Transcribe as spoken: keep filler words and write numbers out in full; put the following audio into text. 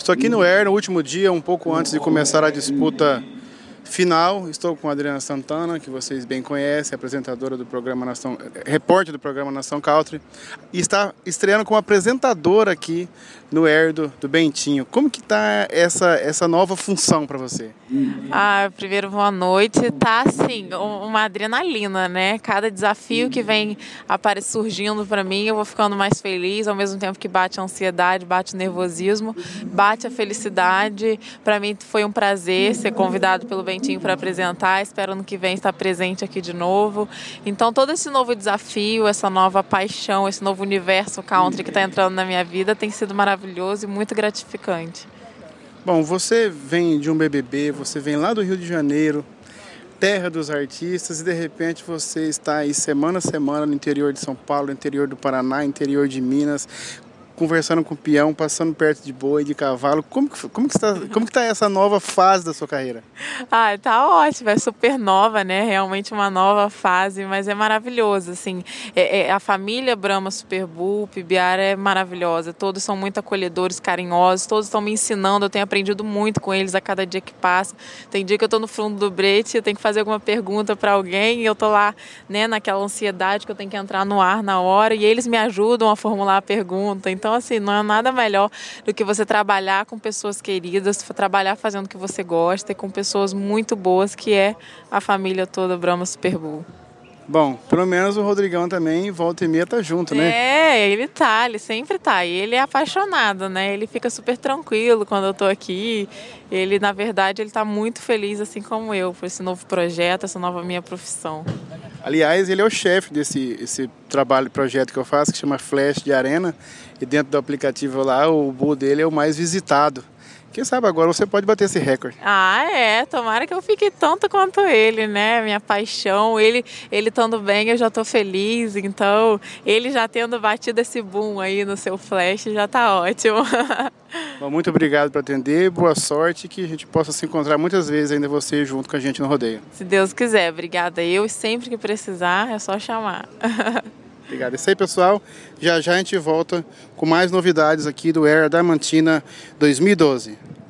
Estou aqui no Air, no último dia, um pouco antes de começar a disputa final. Estou com a Adriana Santana, que vocês bem conhecem, apresentadora do programa Nação, repórter do programa Nação Country, e está estreando como apresentadora aqui no Air do, do Bentinho. Como que está essa, essa nova função para você? Ah, primeiro, boa noite. Tá assim, uma adrenalina, né? Cada desafio que vem apare surgindo para mim, eu vou ficando mais feliz, ao mesmo tempo que bate a ansiedade, bate o nervosismo, bate a felicidade. Para mim foi um prazer ser convidado pelo Bentinho para apresentar. Espero ano que vem estar presente aqui de novo. Então, todo esse novo desafio, essa nova paixão, esse novo universo country que está entrando na minha vida tem sido maravilhoso e muito gratificante. Bom, você vem de um B B B, você vem lá do Rio de Janeiro, terra dos artistas, e de repente você está aí semana a semana no interior de São Paulo, no interior do Paraná, interior de Minas, conversando com o peão, passando perto de boi, de cavalo. Como que, como que está, como que está essa nova fase da sua carreira? Ah, tá ótimo, é super nova, né? Realmente uma nova fase, mas é maravilhoso, assim. É, é, a família Brahma Super Bull, Pibiara é maravilhosa. Todos são muito acolhedores, carinhosos, todos estão me ensinando. Eu tenho aprendido muito com eles a cada dia que passa. Tem dia que eu tô no fundo do brete, eu tenho que fazer alguma pergunta para alguém e eu tô lá, né, naquela ansiedade que eu tenho que entrar no ar na hora e eles me ajudam a formular a pergunta. Então, assim, não é nada melhor do que você trabalhar com pessoas queridas, trabalhar fazendo o que você gosta e com pessoas muito boas, que é a família toda Brahma Super Bull. Bom, pelo menos o Rodrigão também, volta e meia, tá junto, né? É, ele tá, ele sempre tá. E ele é apaixonado, né? Ele fica super tranquilo quando eu tô aqui. Ele, na verdade, ele tá muito feliz, assim como eu, por esse novo projeto, essa nova minha profissão. Aliás, ele é o chefe desse esse trabalho, projeto que eu faço, que chama Flash de Arena. E dentro do aplicativo lá, o bull dele é o mais visitado. Quem sabe agora você pode bater esse recorde. Ah, é. Tomara que eu fique tanto quanto ele, né? Minha paixão. Ele, ele estando bem, eu já tô feliz. Então, ele já tendo batido esse boom aí no seu Flash, já tá ótimo. Bom, muito obrigado por atender. Boa sorte, que a gente possa se encontrar muitas vezes ainda você junto com a gente no rodeio. Se Deus quiser. Obrigada eu. E sempre que precisar, é só chamar. Obrigado. É isso aí, pessoal. Já já a gente volta com mais novidades aqui do Air Adamantina dois mil e doze.